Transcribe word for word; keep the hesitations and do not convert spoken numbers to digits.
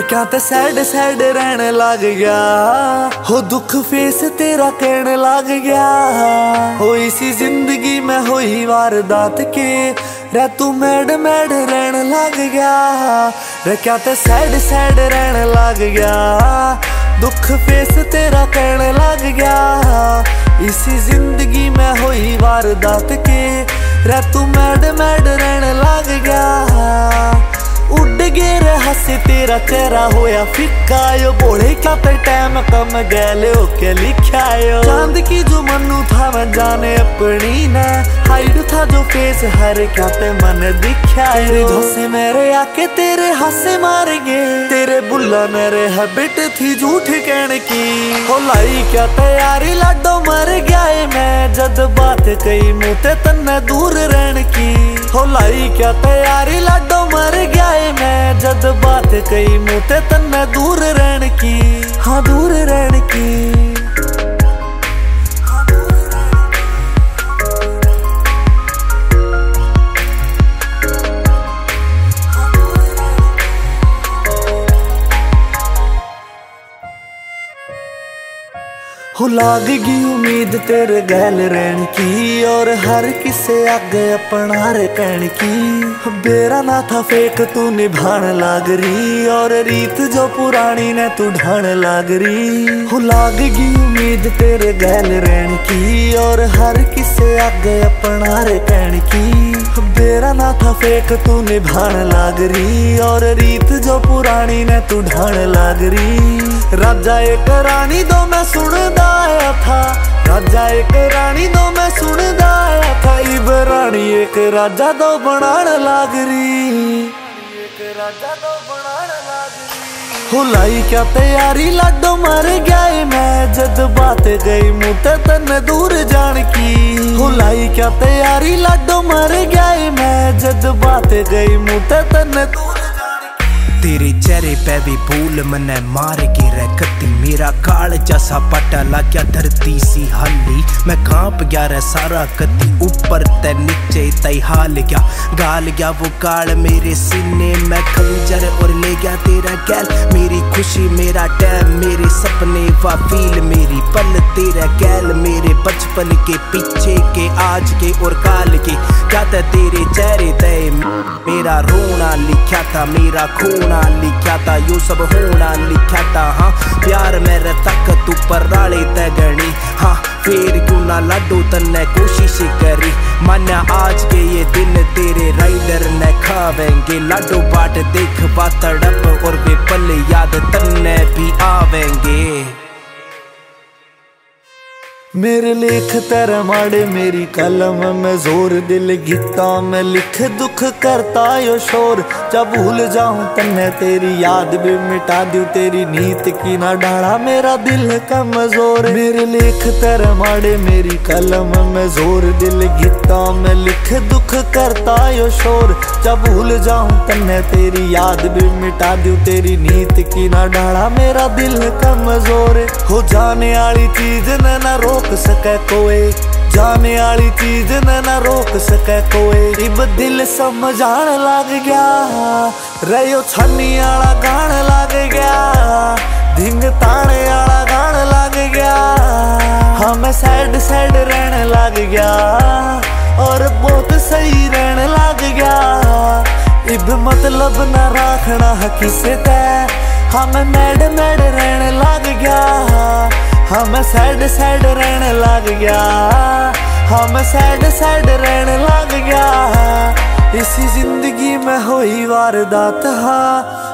क्या ते sad sad रहने लग गया हो, दुख फेस तेरा कहने लग गया हो। इसी जिंदगी में हुई वारदात के रे तू मैड मैड रहने लग गया रे। क्या ते सैड सैड रहने लग गया, दुख फेस तेरा कहने लग गया। इसी जिंदगी में हुई वारदात के रे तू मैड मैड रहने लग गया। उड़ गए हंसे तेरा चेहरा होया फिक्का यो, बोले क्या ते टाइम कम गैले होके लिखा यो। चांद की जो मनु था मैं जाने अपनी ना, हाइड था जो फेस हर क्या ते मन दिखा यो। धोसे मेरे आके तेरे हासे मारेंगे, तेरे बुल्ला मेरे हैबिट थी झूठ कहने की। हो लाई क्या तैयारी लाडो मर गया है मैं, जद बात कही मुँह ते तन्ने दूर रहने की। हो लाई क्या तैयारी लाडो मर गया है मैं, जद बात कही मुँह ते तन्ने दूर रहने की। हाँ दूर रहने की। हो लाग गई उम्मीद तेरे गैल रहने की, और हर किसे आगे अपना रे कहने की। बेरा ना था फेक तू निभान लाग रही, और रीत जो पुरानी ने तू ढान लाग रही। हो लाग गई उम्मीद तेरे गैल रहने की, और हर किसे आगे अपना रे कहने की। बेरा ना था फेक तू निभान लाग रही, और रीत जो पुरानी ने तू ढान लाग रही। राजा एक रानी दो मैं सुनदा आया था, राजा एक रानी दो मैं सुनदा आया था। इब रानी एक राजा दो बनान लाग रही, एक राजा दो बनान लाग रही। हो लाई क्या तैयारी लाडो मर गया है मैं, जद बात गई मुँह ते तन्ने दूर जान की। हो लाई क्या तैयारी लाडो मर गया है मैं, जद बात गई मुँह ते तन्ने दूर। तेरे चेहरे पे भी भूल मने मार के रखती, मेरा काल जैसा पटा लाग्या धरती सी हल्ली। मैं कांप गया रे सारा कती, ऊपर ते नीचे तई हाल गया गाल गया वो काल मेरे सीने में खंजर, और ले गया तेरा गैल मेरी खुशी मेरा टैम मेरे सपने वा फील मेरी पल। तेरा गैल मेरे बचपन के पीछे के आज के और काल के, क्या था तेरे चेहरे ते मेरा रोना लिखा था, मेरा खून लिखा था, यो सब होना लिखा था। हाँ प्यार मेरे तक तू पर राले तगनी, हाँ फिर क्यों ना लाडो तन्ने कोशिश करी। माना आज के ये दिन तेरे राइडर ने खावेंगे, लाडो बाट देख बा तड़प और वे पल याद तन्ने भी आवेंगे। मेरे लेख तेरे माड़े मेरी कलम में जोर, दिल गीता में लिख दुख करता यो शोर। जब भूल जाऊं तन्ने तेरी याद भी मिटा दूं, तेरी नीत की ना डाला मेरा दिल कमजोर। मेरे लेख तेरे माड़े मेरी कलम में जोर, दिल गीता में लिख दुख करता यो शोर। जब भूल जाऊं तन्ने तेरी याद भी मिटा दूं, तेरी नीत की ना डाला मेरा दिल कमजोर। हो जाने वाली चीज न ना रोक सके कोई, जाने वाली चीज ने ना रोक सके कोई। इब दिल समझान लग गया रयो छन्नी आला गान लग गया, धिंग ताने आला गान लग गया। हाँ मैं सैड सैड रहने लग गया, और बहुत सही रहने लग गया। इब मतलब ना रखना है किसे ते, हाँ मैं मैड मैड रहने लग गया। हाँ मैं सैड सैड रहने लग गया, हाँ मैं सैड सैड रहने लग गया। इसी जिंदगी में हुई वारदात हाँ।